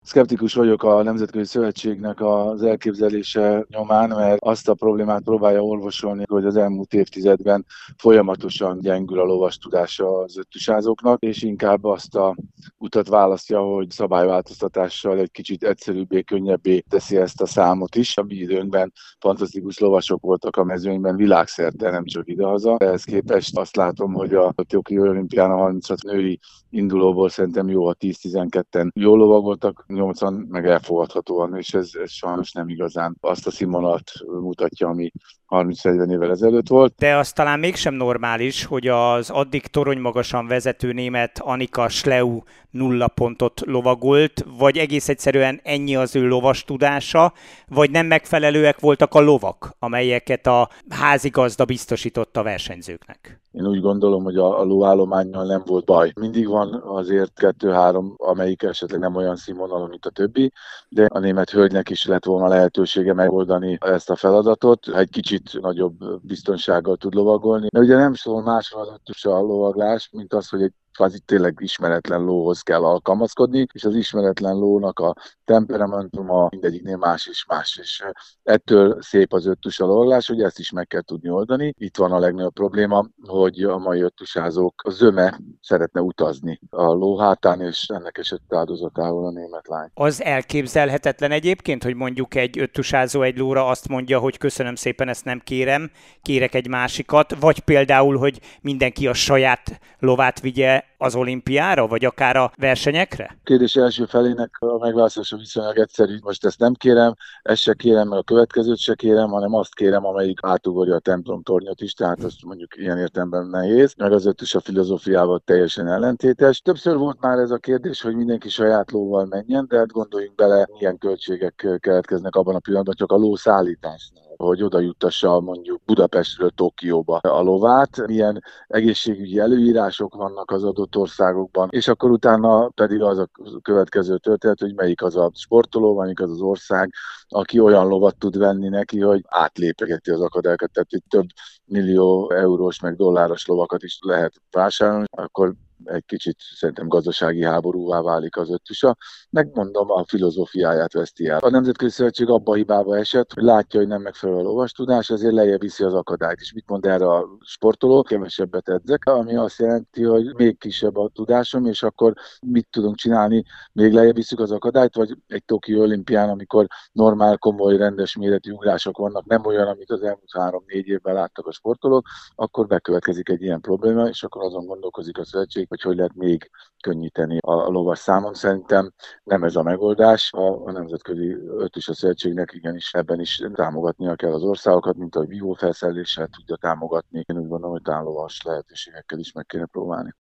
Szkeptikus vagyok a Nemzetközi Szövetségnek az elképzelése nyomán, mert azt a problémát próbálja orvosolni, hogy az elmúlt évtizedben folyamatosan gyengül a lovas tudása az öttusázóknak, és inkább azt a utat választja, hogy szabályváltoztatással egy kicsit egyszerűbbé, könnyebbé teszi ezt a számot is. A mi időnkben fantasztikus lovasok voltak a mezőnyben világszerte, nem csak idehaza. Ehhez képest azt látom, hogy a Tokió olimpián a 36 női indulóból szerintem jó a 10-12-en jól lovagoltak, 80 meg elfogadhatóan, és ez sajnos nem igazán azt a színvonalat mutatja, ami 30-40 évvel ezelőtt volt. De az talán mégsem normális, hogy az addig toronymagasan vezető német Annika Schleu 0 pontot lovagolt, vagy egész egyszerűen ennyi az ő lovas tudása, vagy nem megfelelőek voltak a lovak, amelyeket a házigazda biztosított a versenyzőknek. Én úgy gondolom, hogy a lóállománnyal nem volt baj. Mindig van azért 2-3, amelyik esetleg nem olyan színvonalon, mint a többi, de a német hölgynek is lett volna lehetősége megoldani ezt a feladatot, ha egy kicsit nagyobb biztonsággal tud lovagolni. Mert ugye nem szól másról az a lovaglás, mint az, hogy egy kvázi tényleg ismeretlen lóhoz kell alkalmazkodni, és az ismeretlen lónak a temperamentuma mindegyiknél más és más. És ettől szép az öttusa lovaglás, hogy ezt is meg kell tudni oldani. Itt van a legnagyobb probléma, hogy a mai öttusázók, a zöme szeretne utazni a ló hátán, és ennek esett áldozatául a német lány. Az elképzelhetetlen egyébként, hogy mondjuk egy öttusázó egy lóra azt mondja, hogy köszönöm szépen, ezt nem kérem, kérek egy másikat, vagy például, hogy mindenki a saját lovát vigye az olimpiára, vagy akár a versenyekre? Kérdés első felének a megválaszolása viszonylag egyszerű. Most ezt nem kérem, ezt se kérem, meg a következőt se kérem, hanem azt kérem, amelyik átugorja a templom tornyot is, tehát azt mondjuk ilyen értelemben nehéz, meg az ötös a filozófiával teljesen ellentétes. Többször volt már ez a kérdés, hogy mindenki saját lóval menjen, de hát gondoljunk bele, milyen költségek keletkeznek abban a pillanatban, csak a ló szállításnál, hogy oda juttassa mondjuk Budapestről Tokióba a lovát, milyen egészségügyi előírások vannak az adott országokban, és akkor utána pedig az a következő történet, hogy melyik az a sportoló, melyik az az ország, aki olyan lovat tud venni neki, hogy átlépegeti az akadályokat, tehát itt több millió eurós meg dolláros lovakat is lehet vásárolni, akkor egy kicsit szerintem gazdasági háborúvá válik az öttusa. Megmondom, a filozófiáját veszti el. A Nemzetközi Szövetség abba a hibába esett, hogy látja, hogy nem megfelelő a lovastudás, ezért lejjebb viszi az akadályt. És mit mond erre a sportoló? Kevesebbet edzek, ami azt jelenti, hogy még kisebb a tudásom, és akkor mit tudunk csinálni? Még lejjebb visszük az akadályt, vagy egy Tokió olimpián, amikor normál, komoly, rendes méretű ugrások vannak, nem olyan, amit az elmúlt 3-4 évben láttak a sportolók, akkor bekövetkezik egy ilyen probléma, és akkor azon gondolkozik a szövetség, hogy lehet még könnyíteni a lovas számon. Szerintem nem ez a megoldás. A Nemzetközi Öttusa Szövetségnek igenis ebben is támogatnia kell az országokat, mint ahogy vívófelszereléssel tudja támogatni. Én úgy gondolom, hogy talán lovas lehetőségekkel is meg kéne próbálni.